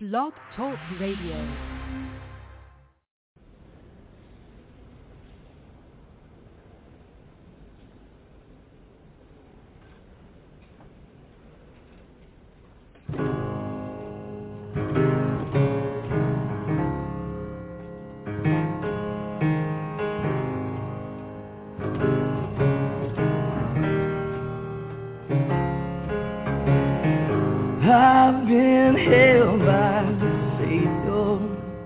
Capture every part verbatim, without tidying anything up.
Blog Talk Radio. I've been held by the Savior.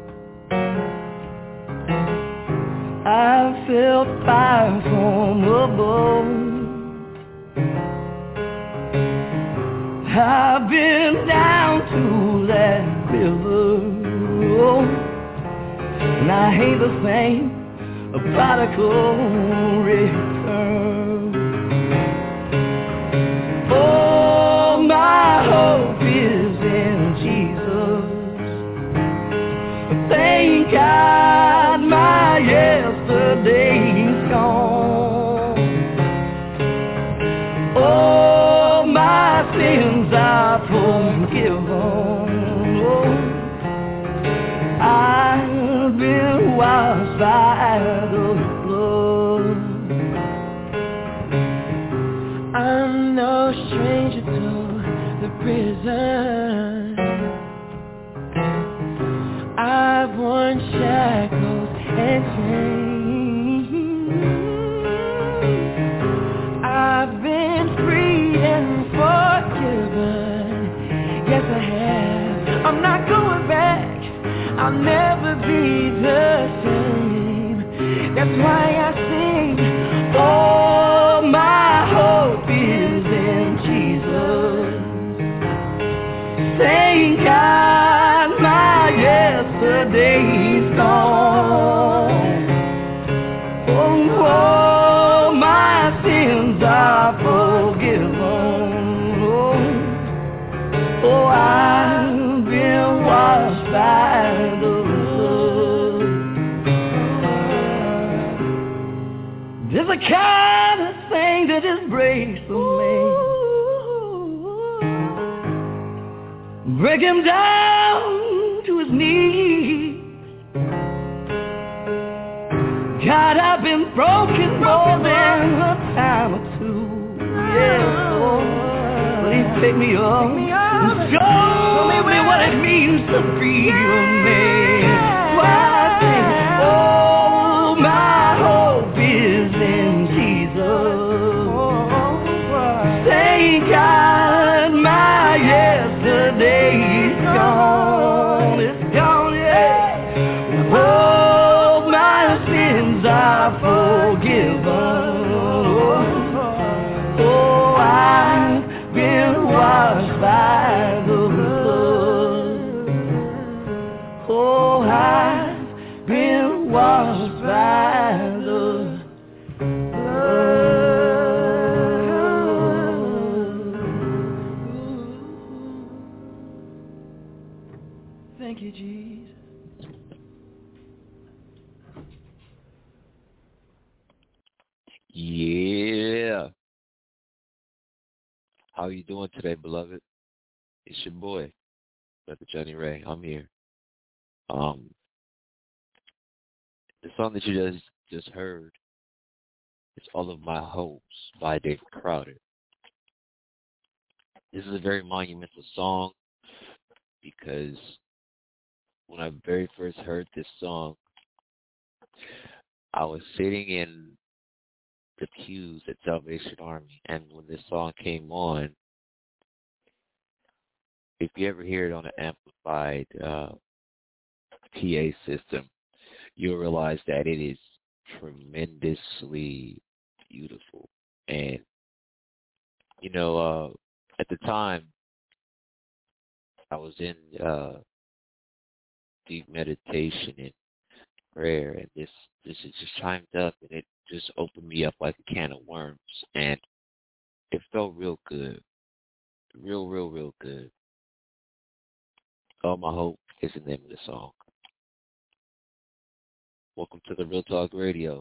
I felt fire from above. I've been down to that river, oh, and I ain't the same, a prodigal return. Oh, my hope is in Jesus. Thank God my yesterday's gone. Oh, my sins are forgiven. Oh, I've been washed by the blood. I'm no stranger to the prison. I've worn shackles and chains. I've been freed and forgiven. Yes, I have. I'm not going back. I'll never be the same. That's why I sing. Oh, my hope is in Jesus. Thank God my yesterday's gone. Oh, oh, my sins are forgiven. Oh, oh, I've been washed by the blood. There's a kind of thing that just breaks the man. Break him down to his knees. God, I've been broken more than a time or two. Yeah, oh, please pick me up. And show me what it means to be a man. Why sing? Oh, my hope is in Jesus. Thank God my yesterday's gone. It's gone, yeah. Oh, my sins are forgiven. Oh, oh, I've been washed by the blood. Oh, I've been washed by the blood. Thank you, Jesus. Yeah. How you doing today, beloved? It's your boy, Brother Johnny Ray. I'm here. Um, the song that you just just heard is "All of My Hopes" by David Crowder. This is a very monumental song because when I very first heard this song, I was sitting in the pews at Salvation Army, and when this song came on, if you ever hear it on an amplified uh, P A system, you'll realize that it is tremendously beautiful. And, you know, uh, at the time, I was in uh, deep meditation and prayer, and this, this is just chimed up, and it just opened me up like a can of worms, and it felt real good, real, real, real good. All my hope is the name of the song. Welcome to the Real Talk Radio.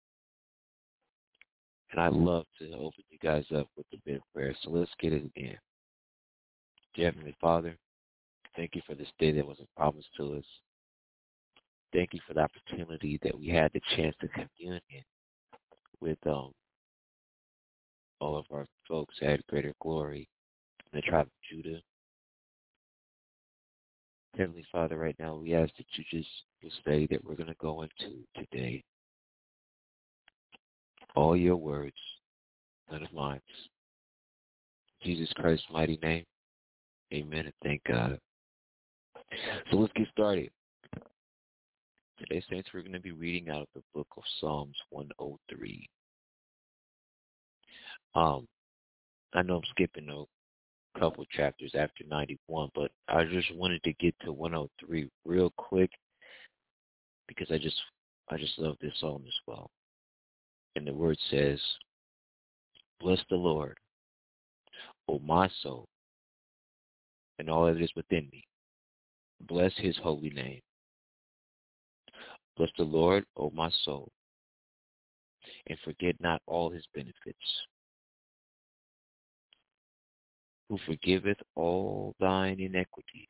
And I'd love to open you guys up with a bit of prayer. So let's get it again. Dear Heavenly Father, Thank you for this day that wasn't promised to us. Thank you for the opportunity that we had the chance to commune with um, all of our folks at Greater Glory in the tribe of Judah. Heavenly Father, right now we ask that you just will say that we're going to go into today all your words, none of mine. In Jesus Christ's mighty name, amen, and thank God. So let's get started. Today, Saints, we're going to be reading out of the book of Psalms one oh three. Um, I know I'm skipping a couple chapters after ninety-one, but I just wanted to get to one oh three real quick because I just I just love this psalm as well. And the word says, "Bless the Lord, O my soul, and all that is within me. Bless his holy name. Bless the Lord, O my soul, and forget not all his benefits, who forgiveth all thine iniquities,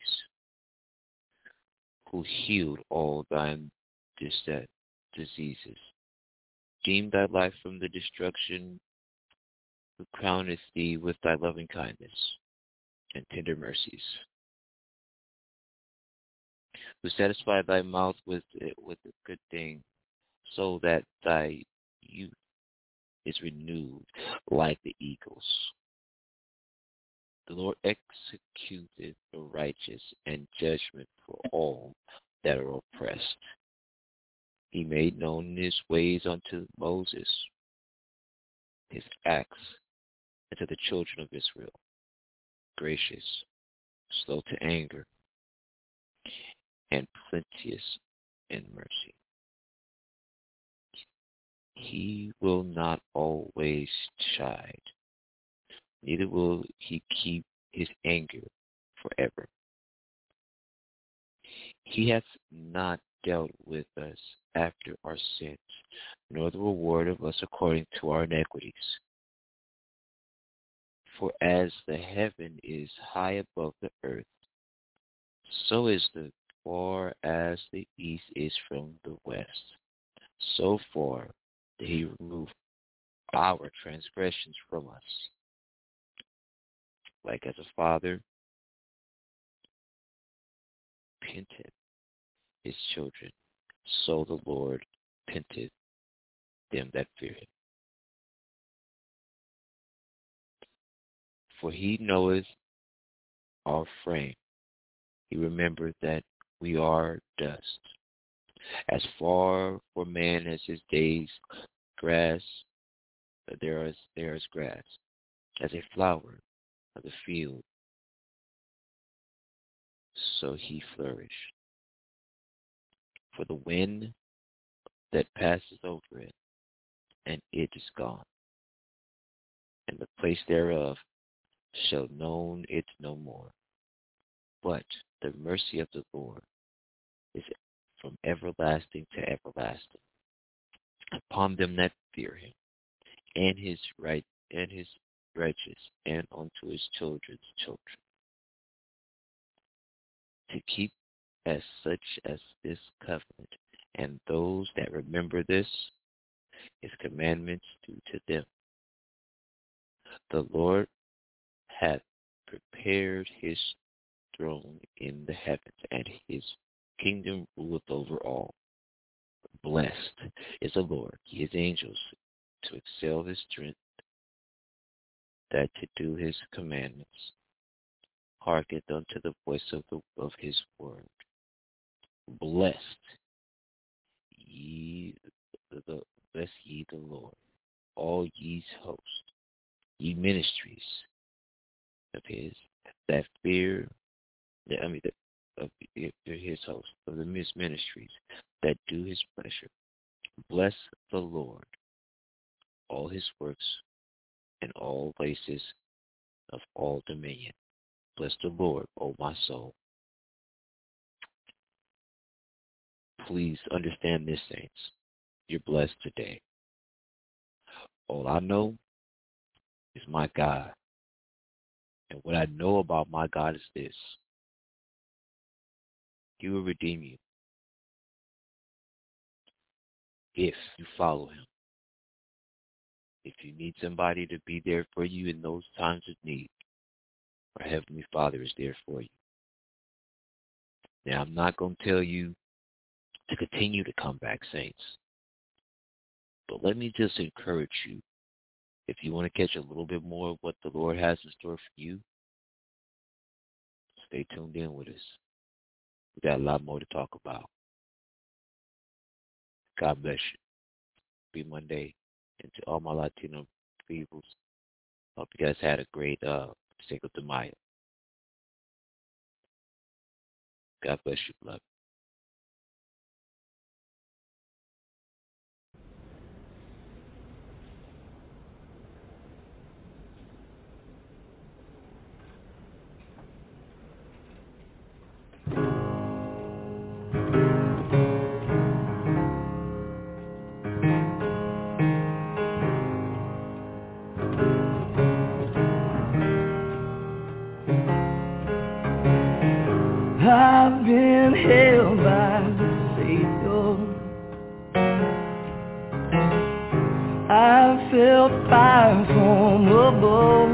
who healed all thine dis- diseases, deem thy life from the destruction, who crowneth thee with thy loving kindness and tender mercies, who satisfy thy mouth with with a good thing, so that thy youth is renewed like the eagles. The Lord executeth the righteous and judgment for all that are oppressed. He made known his ways unto Moses, his acts unto the children of Israel. Gracious, slow to anger, and plenteous in mercy. He will not always chide, neither will he keep his anger forever. He hath not dealt with us after our sins, nor the reward of us according to our iniquities. For as the heaven is high above the earth, so is the far as the east is from the west. So far did he remove our transgressions from us. Like as a father penitent his children, so the Lord penitent them that fear him. For he knoweth our frame. He remembered that we are dust. As far for man as his days, grass, there is, there is grass, as a flower of the field, so he flourished. For the wind that passes over it, and it is gone, and the place thereof shall know it no more. But the mercy of the Lord is from everlasting to everlasting upon them that fear him, and his right and his righteous, and unto his children's children, to keep as such as this covenant, and those that remember this, his commandments do to them. The Lord hath prepared his throne in the heavens, and his kingdom ruleth over all. Blessed is the Lord, his angels, to excel his strength, that to do his commandments, hearken unto the voice of the of his word. Blessed ye the bless ye the Lord, all ye hosts, ye ministries of his that fear, I mean, the, of his host, of the ministries that do his pleasure. Bless the Lord, all his works, and all places of all dominion. Bless the Lord, O my soul. Please understand this, saints. You're blessed today. All I know is my God. And what I know about my God is this. He will redeem you if you follow him. If you need somebody to be there for you in those times of need, our Heavenly Father is there for you. Now, I'm not going to tell you to continue to come back, saints. But let me just encourage you, if you want to catch a little bit more of what the Lord has in store for you, stay tuned in with us. We got a lot more to talk about. God bless you. Happy Monday. And to all my Latino peoples, hope you guys had a great uh, Cinco de Mayo. God bless you, beloved. I've been held by the Savior. I felt fire from above.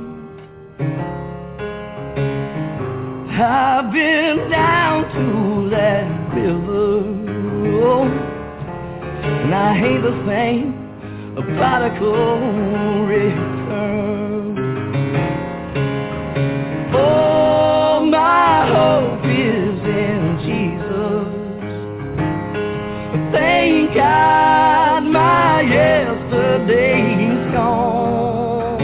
I've been down to that river, oh, and I ain't the same, a prodigal return. Oh, my hope is in Jesus. Thank God my yesterday's gone.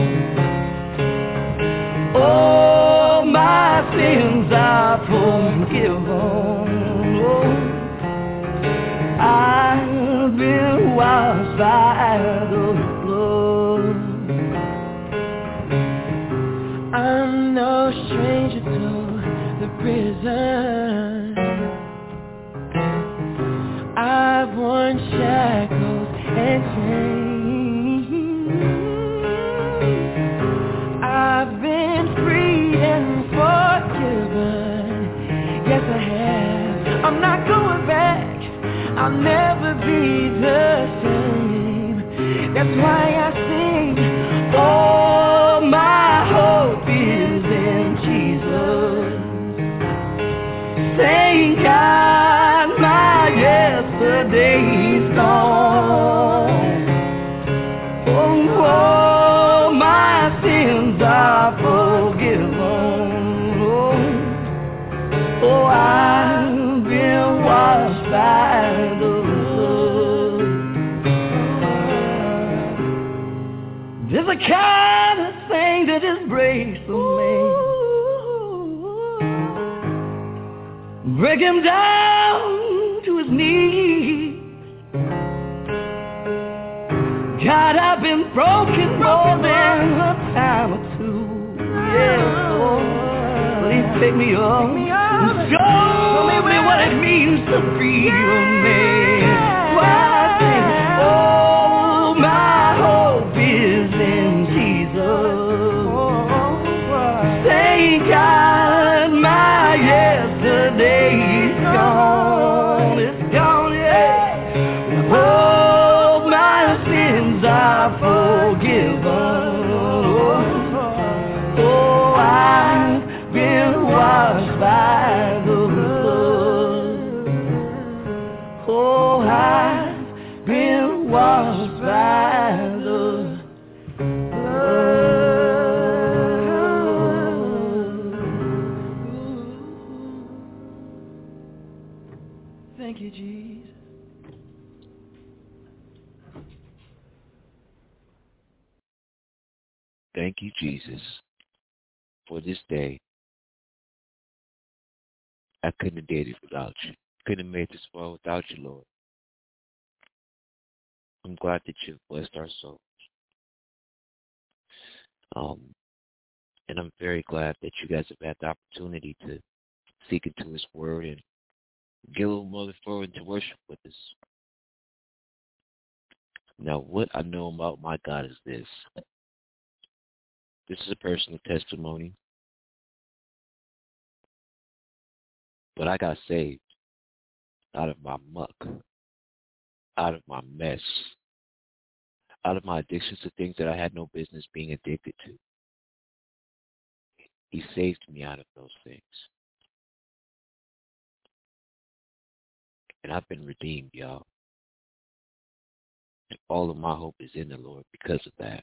Oh, my sins are forgiven. Oh, I've been washed by the blood. I'm no stranger to the prison. I've worn shackles and chains. I've been freed and forgiven. Yes, I have. I'm not going back. I'll never be the same. That's why I sing. Oh, my hope is in Jesus. Thank God my yesterday's gone. Oh, oh, my sins are forgiven. Oh, oh, I've been washed by the blood. There's a kind of thing that just breaks a man. Break him down to his knees. God, I've been broken more than a time or two. Yeah, oh, please pick me up. Show me what it means to be a man. Why sing? Oh, my hope is in Jesus. Thank God my yesterday's gone. It's gone, yeah. Oh, my sins are forgiven. Oh, I've been washed by the blood. Oh, I've been washed by the blood. Thank you, Jesus. Thank you, Jesus, for this day. I couldn't have did it without you. Couldn't have made this world without you, Lord. I'm glad that you've blessed our souls. Um, and I'm very glad that you guys have had the opportunity to seek into his word and get a little more forward to worship with us. Now, what I know about my God is this. This is a personal testimony. But I got saved out of my muck, out of my mess, out of my addictions to things that I had no business being addicted to. He saved me out of those things. And I've been redeemed, y'all. And all of my hope is in the Lord because of that.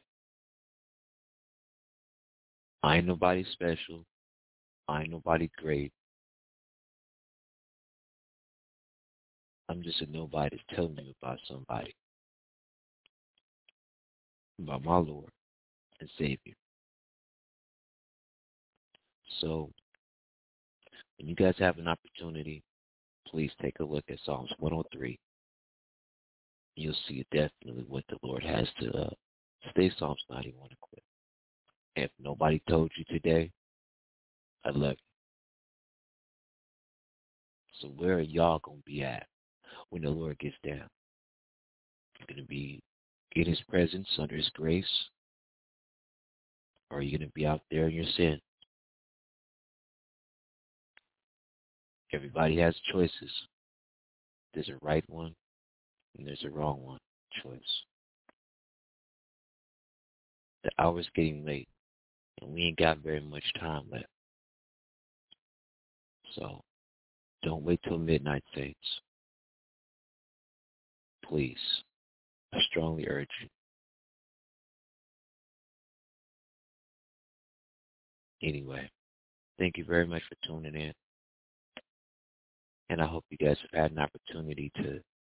I ain't nobody special. I ain't nobody great. I'm just a nobody that's telling you about somebody. About my Lord and Savior. So, when you guys have an opportunity, please take a look at Psalms one oh three. You'll see definitely what the Lord has to uh, stay Psalms ninety-one equipped. And if nobody told you today, I love you. So where are y'all going to be at when the Lord gets down? You're going to be in his presence, under his grace? Or are you going to be out there in your sin? Everybody has choices. There's a right one and there's a wrong one choice. The hour's getting late and we ain't got very much time left. So don't wait till midnight, saints. Please, I strongly urge you. Anyway, thank you very much for tuning in. And I hope you guys have had an opportunity to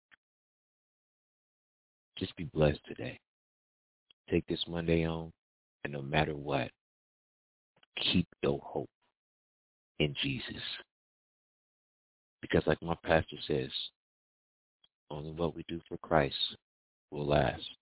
just be blessed today. Take this Monday on, and no matter what, keep your hope in Jesus. Because like my pastor says, only what we do for Christ will last.